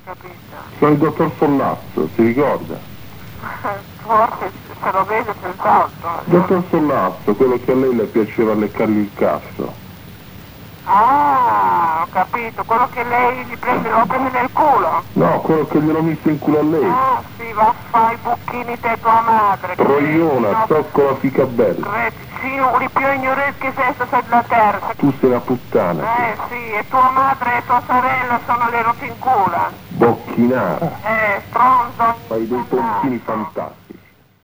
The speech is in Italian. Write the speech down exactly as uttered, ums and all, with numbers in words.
capito? Sono il dottor Sollazzo, si ricorda? Forse se lo vede senz'altro. Dottor Sollazzo, quello che a lei le piaceva leccargli il cazzo. Ah, ho capito, quello che lei gli prende, lo prende nel culo. No, quello che glielo messo in culo a lei. Ah, sì, va a fare i bucchini te tua madre. Troiona, No, tocco la fica bella. Cretino, di più ignorante che sei, sei della terra. Tu sei una puttana. Eh sì, e tua madre e tua sorella sono le rotte in culo. Bocchinara. Eh, stronzo. Fai dei pompini fantastici.